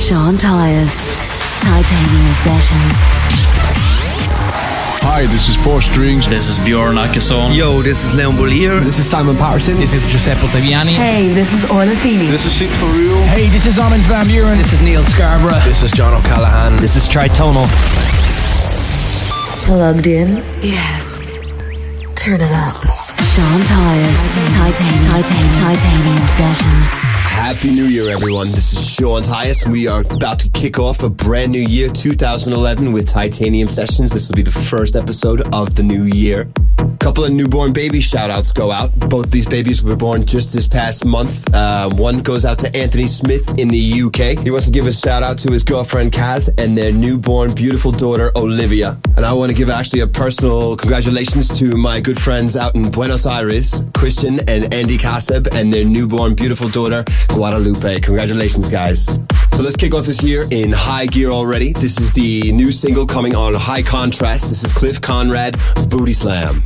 Sean Tyas, Titanium Sessions. Hi, this is Four Strings. This is Bjorn Akesson. Yo, this is Leon Bolier. This is Simon Patterson. This is Giuseppe Fabiani. Hey, this is Orla Feeney. This is Sid For Real. Hey, this is Armin van Buuren. This is Neil Scarborough. This is John O'Callaghan. This is Tritonal. Plugged in? Yes. Turn it up. Sean Tyas, Titanium Sessions. Happy New Year, everyone. This is Sean Tyas. We are about to kick off a brand new year, 2011, with Titanium Sessions. This will be the first episode of the new year. A couple of newborn baby shout-outs go out. Both these babies were born just this past month. One goes out to Anthony Smith in the UK. He wants to give a shout-out to his girlfriend, Kaz, and their newborn, beautiful daughter, Olivia. And I want to give actually a personal congratulations to my good friends out in Buenos Aires, Christian and Andy Kaseb, and their newborn, beautiful daughter, Guadalupe. Congratulations, guys. So let's kick off this year in high gear already. This is the new single coming on High Contrast. This is Cliff Conrad, Booty Slam.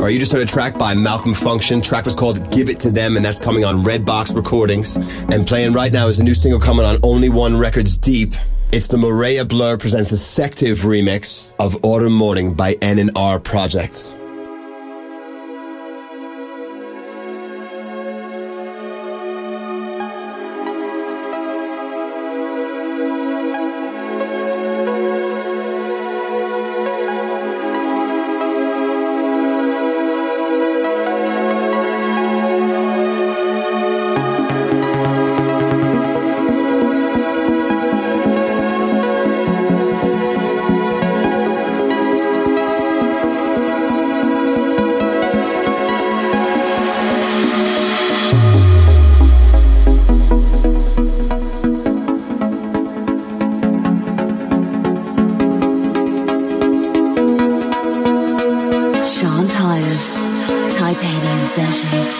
Alright, you just heard a track by Malcolm Function. Track was called Give It To Them, and that's coming on Redbox Recordings. And playing right now is a new single coming on Only One Records Deep. It's the Maria Blur presents the Sective remix of Autumn Morning by N&R Projects. Titanium Sessions.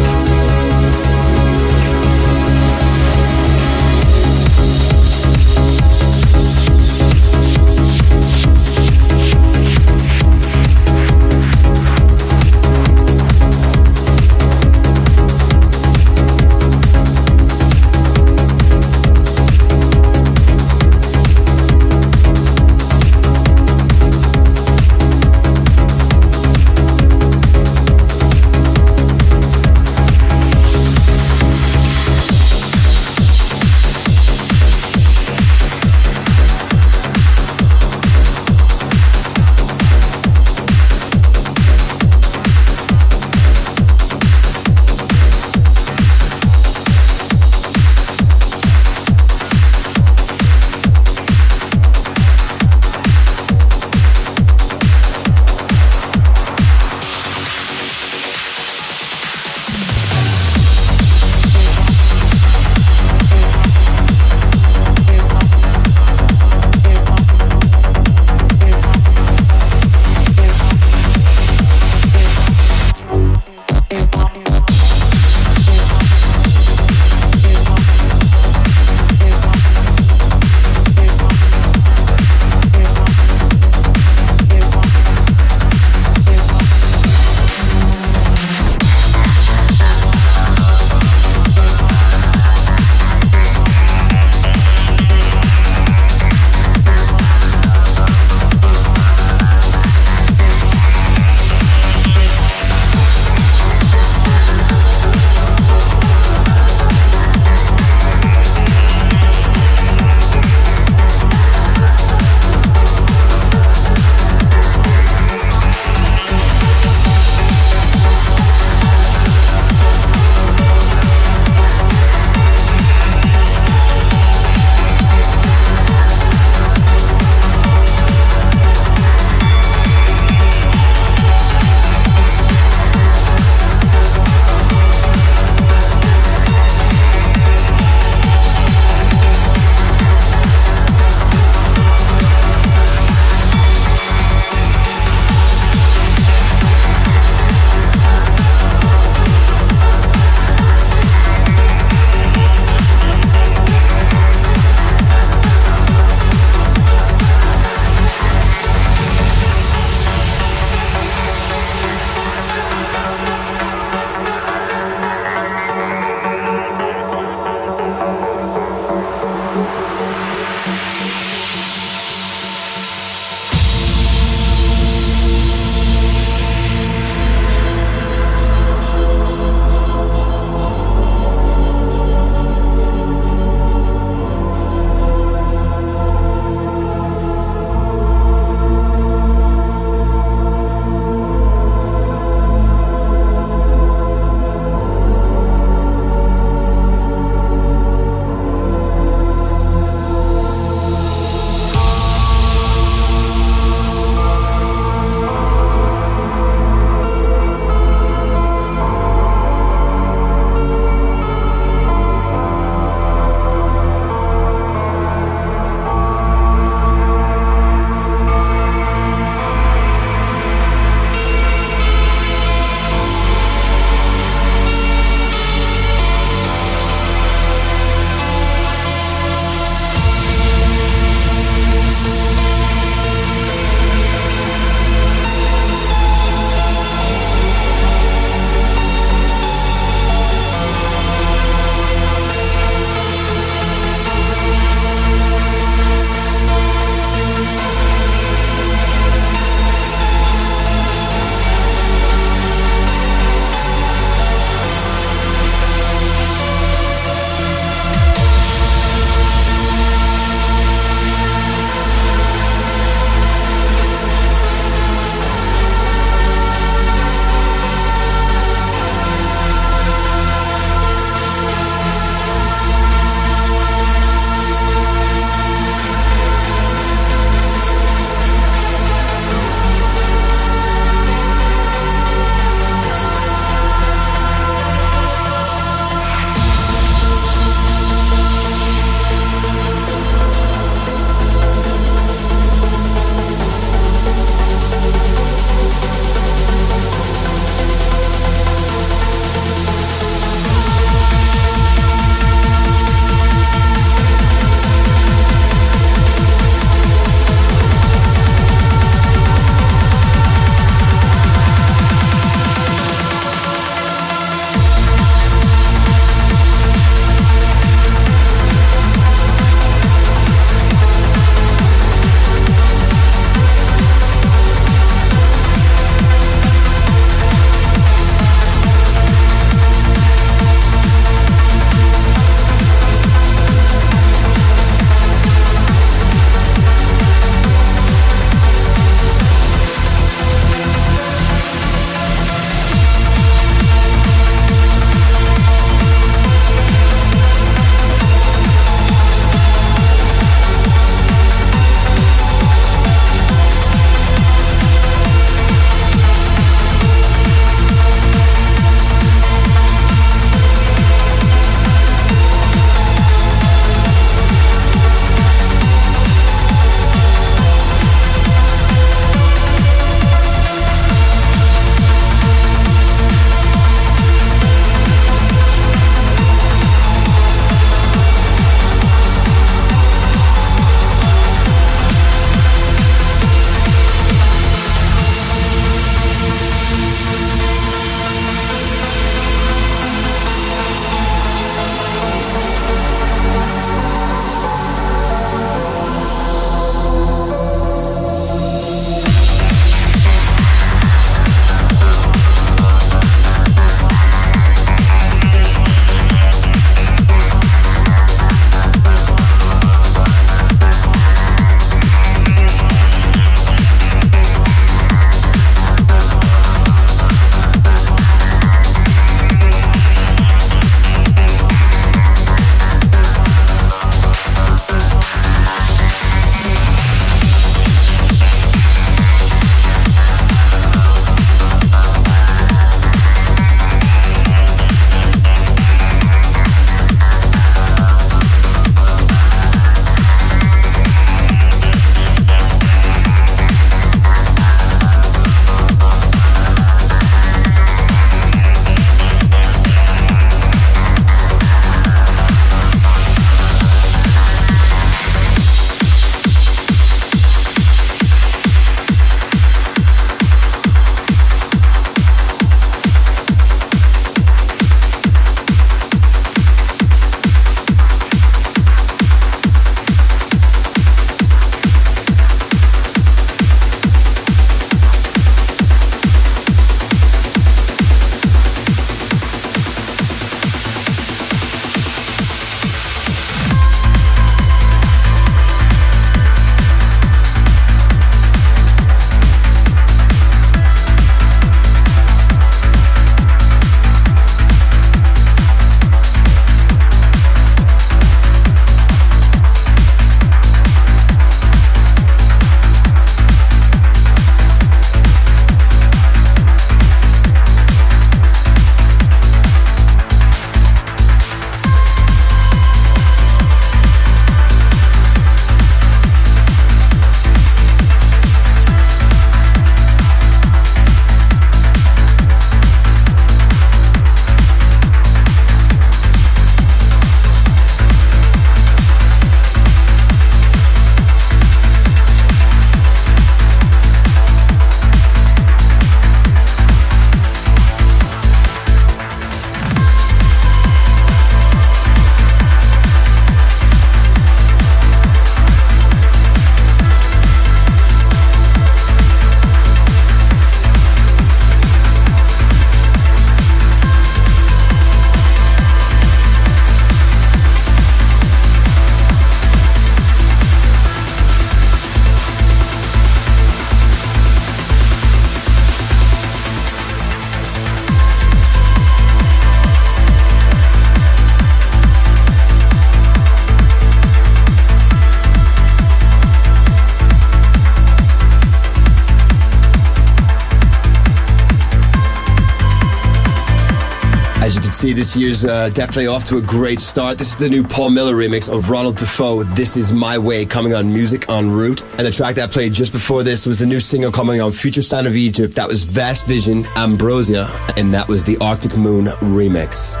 see this year's definitely off to a great start. This is the new Paul Miller remix of Ronald Defoe, This Is My Way, coming on Music en Route. And the track that played just before this was the new single coming on Future Sound of Egypt. That was Vast Vision, Ambrosia, and that was the Arctic Moon remix.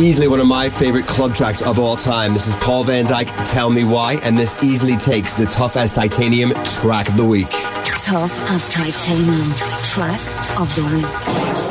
easily one of my favorite club tracks of all time. This is Paul Van Dyk, Tell Me Why, and this easily takes the Tough as Titanium track of the week. Tough as Titanium track of the week.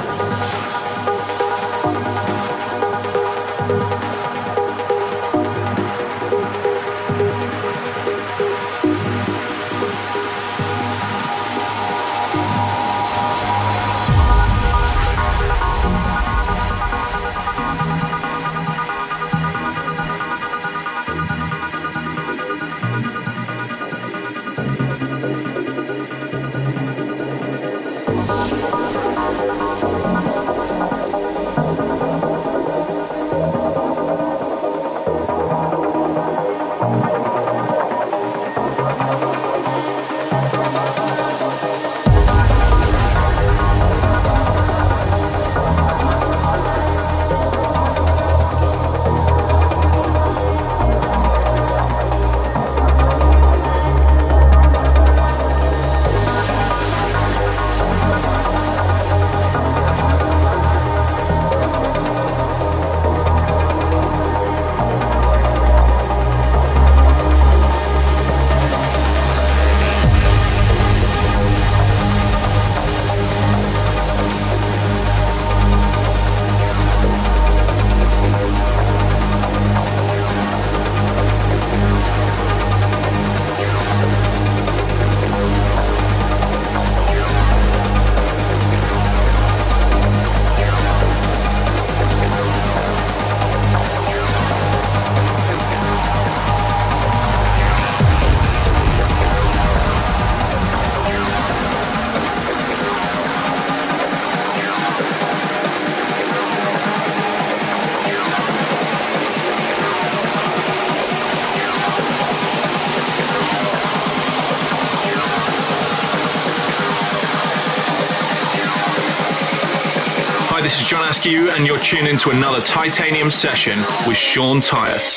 This is John Askew, and you're tuned into another Titanium session with Sean Tyas.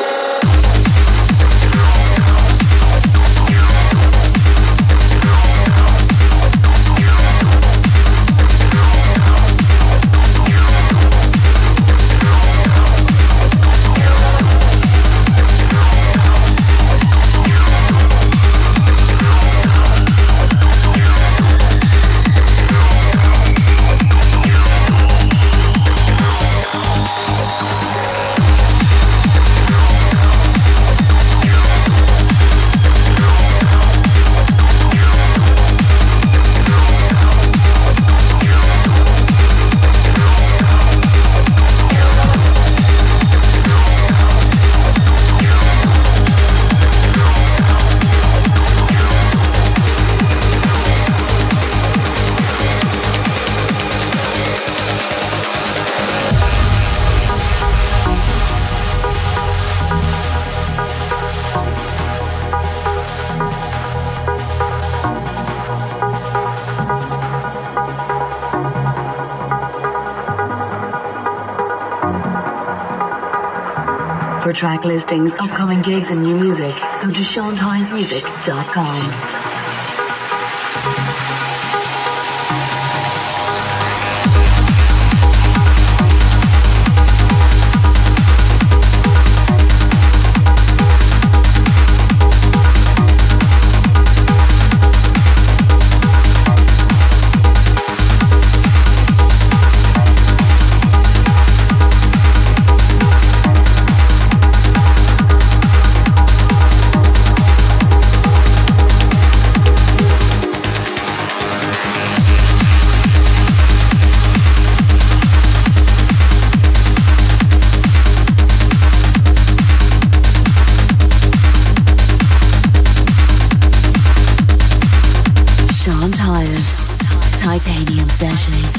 For track listings, upcoming gigs and new music, go to SeanTyasMusic.com. Titanium Sessions.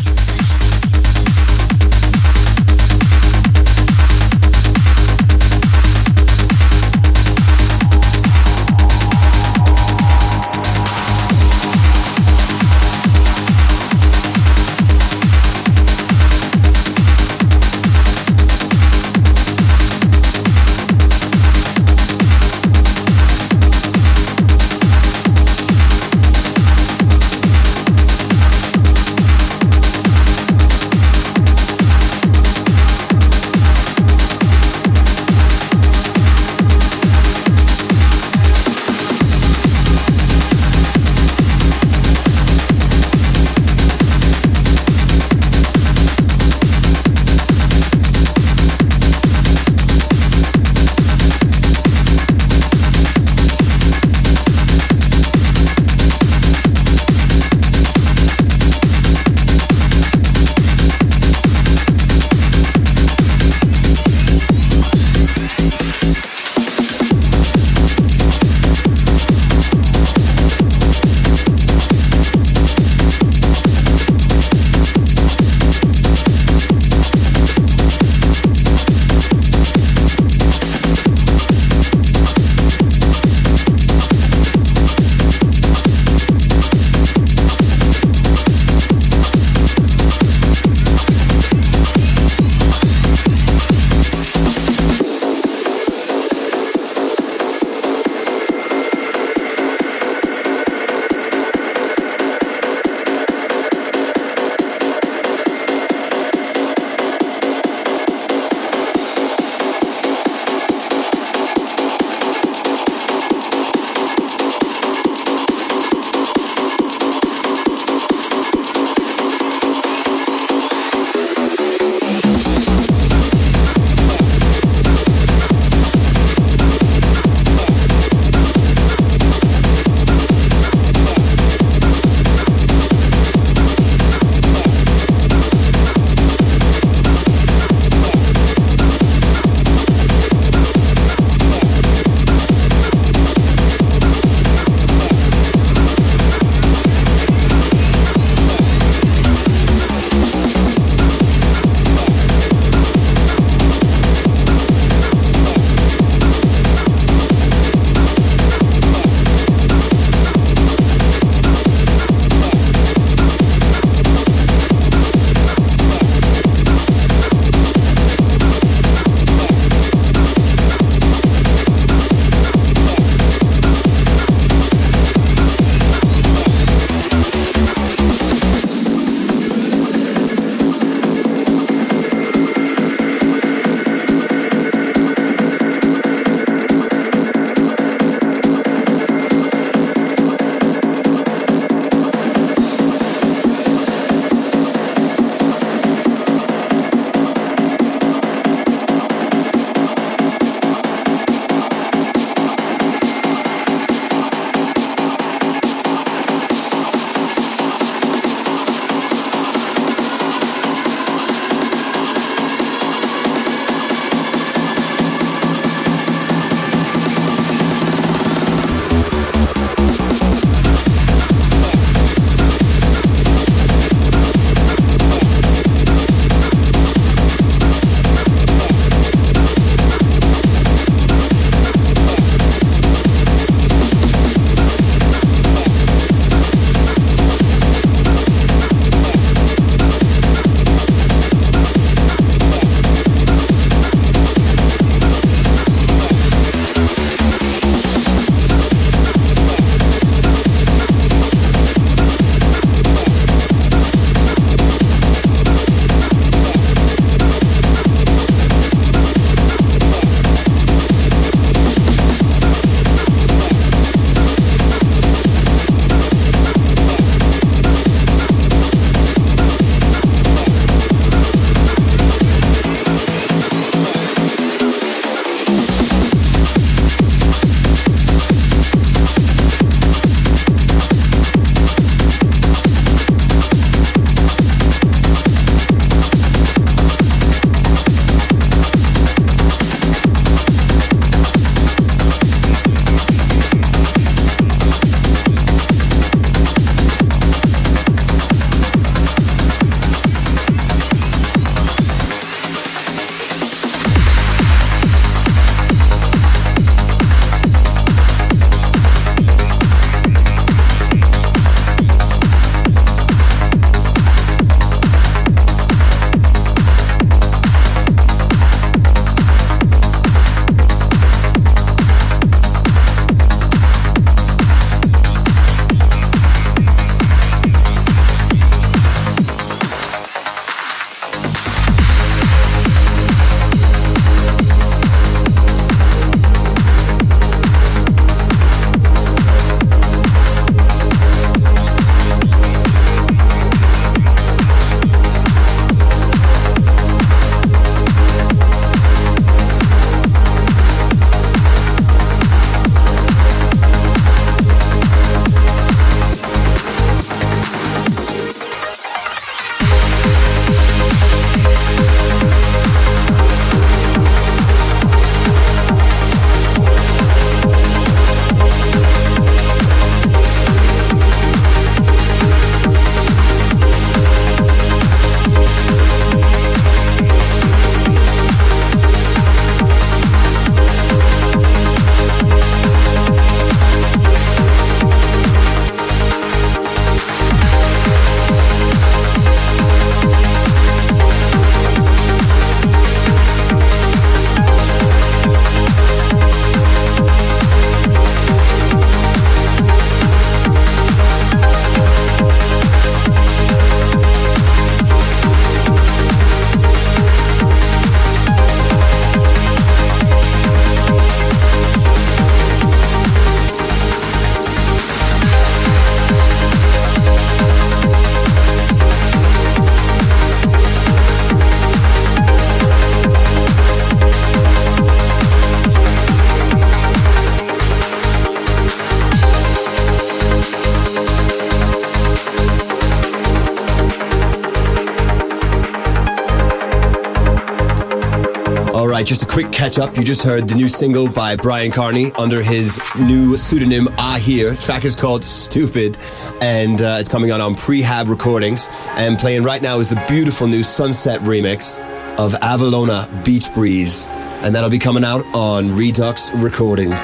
just a quick catch up. You just heard the new single by Brian Carney under his new pseudonym Ahir. The track is called Stupid, and it's coming out on Prehab Recordings. And playing right now is the beautiful new Sunset remix of Avalona Beach Breeze, and that'll be coming out on Redux Recordings.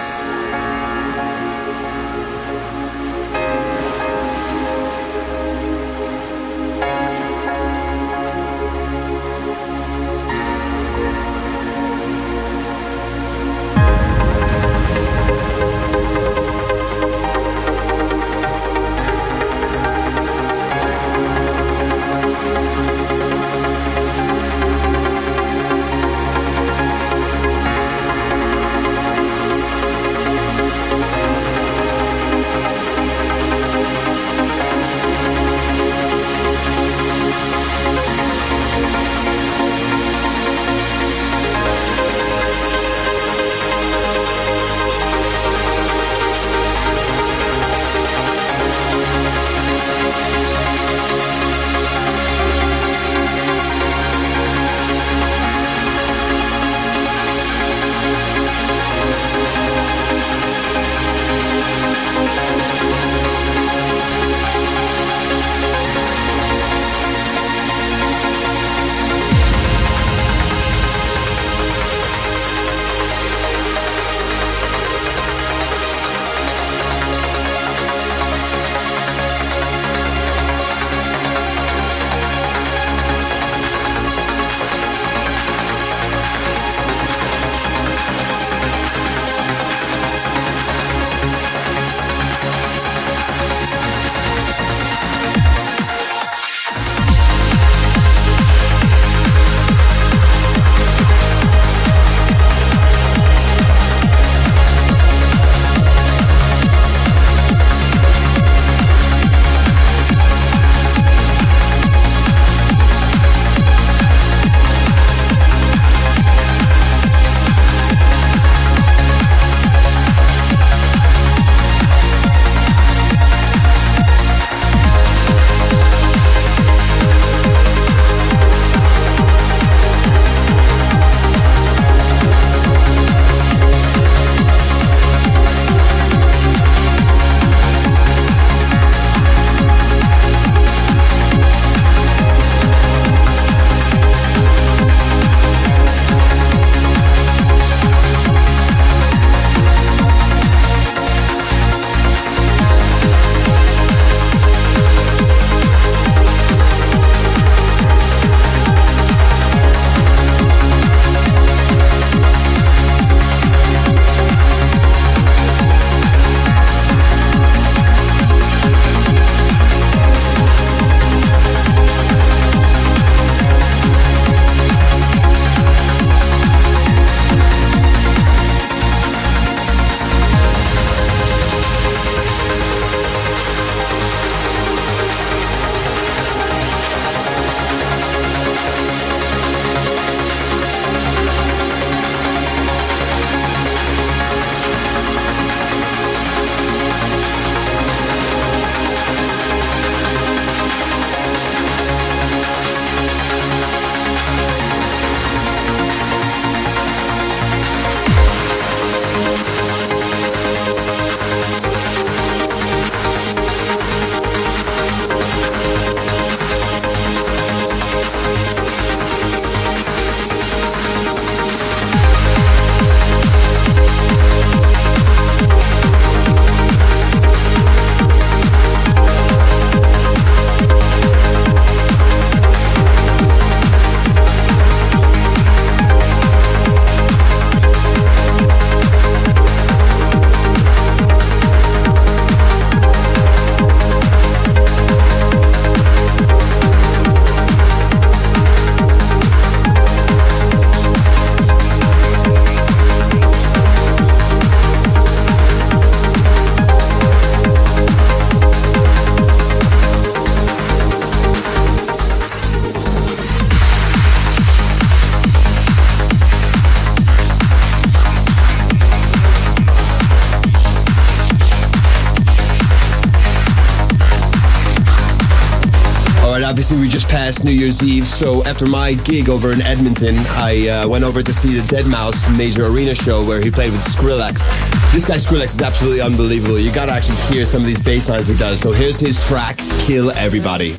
Obviously, we just passed New Year's Eve, so after my gig over in Edmonton, I went over to see the Deadmau5 major arena show where he played with Skrillex. This guy Skrillex is absolutely unbelievable. You gotta actually hear some of these bass lines he does. So here's his track, Kill Everybody.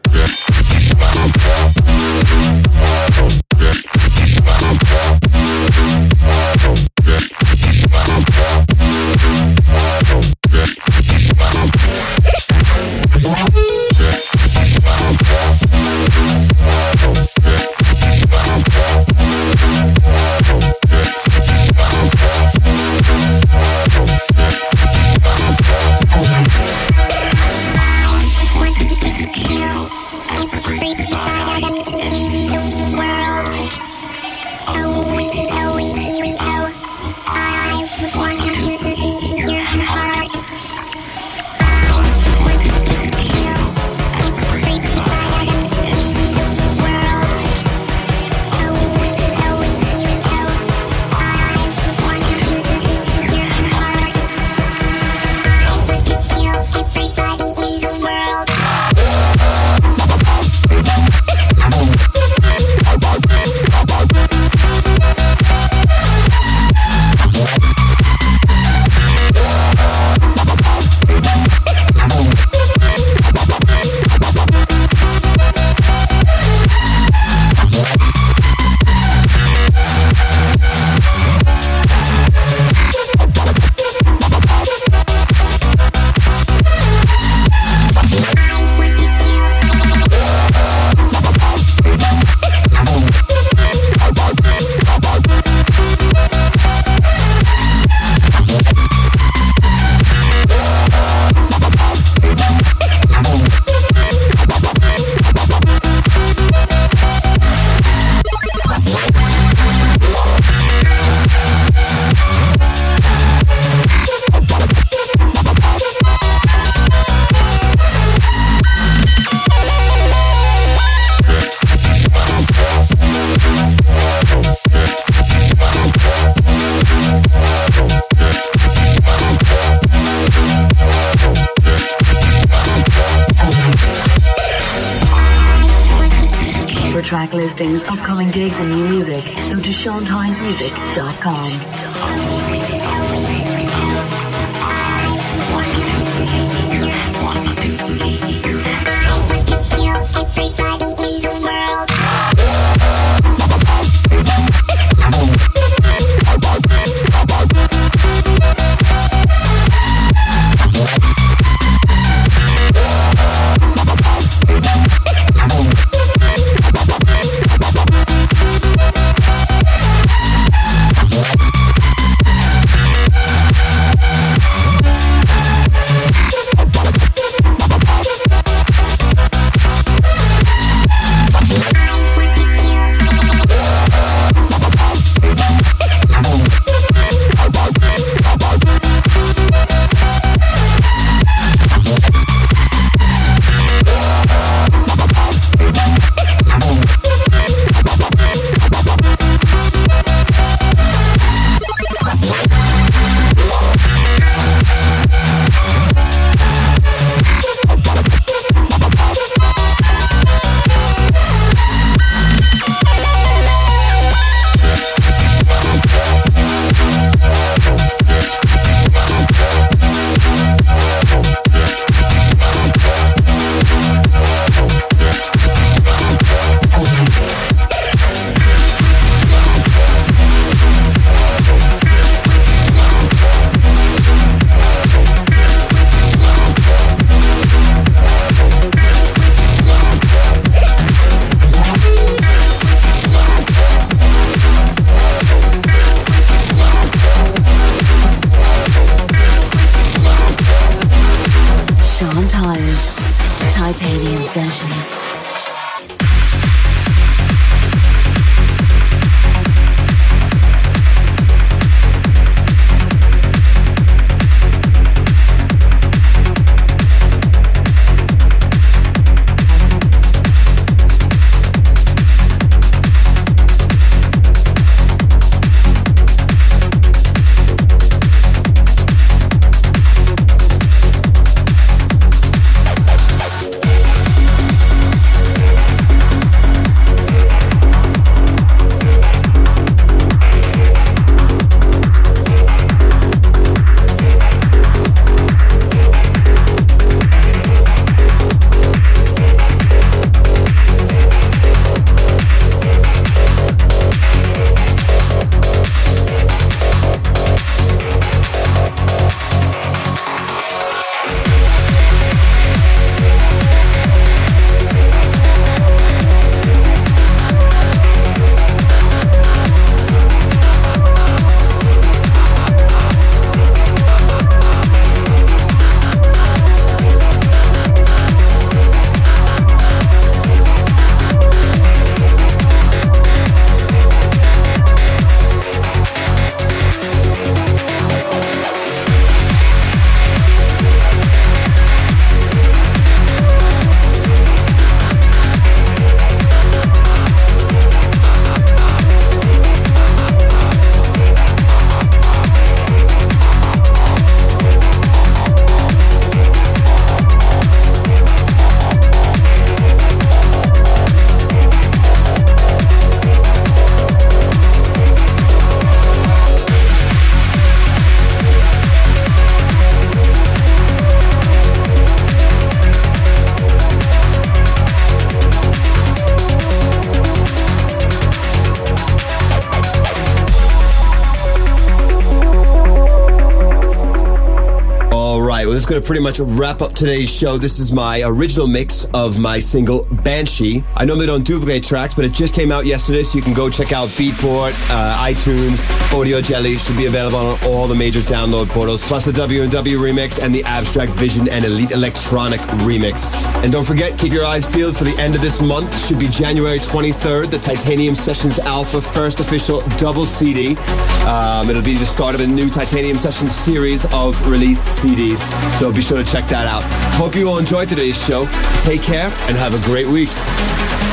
Track listings, upcoming gigs and new music, go to SeanTynesMusic.com. Sean Tyas, Titanium Sessions. this is going to pretty much wrap up today's show. This is my original mix of my single Banshee. I normally don't duplicate tracks, but it just came out yesterday, so you can go check out Beatport, iTunes, Audio Jelly. Should be available on all the major download portals, plus the W&W remix and the Abstract Vision and Elite Electronic remix. And don't forget, keep your eyes peeled for the end of this month. Should be January 23rd, the Titanium Sessions Alpha first official double CD. It'll be the start of a new Titanium Sessions series of released CDs, so be sure to check that out. Hope you all enjoyed today's show. Take care and have a great week.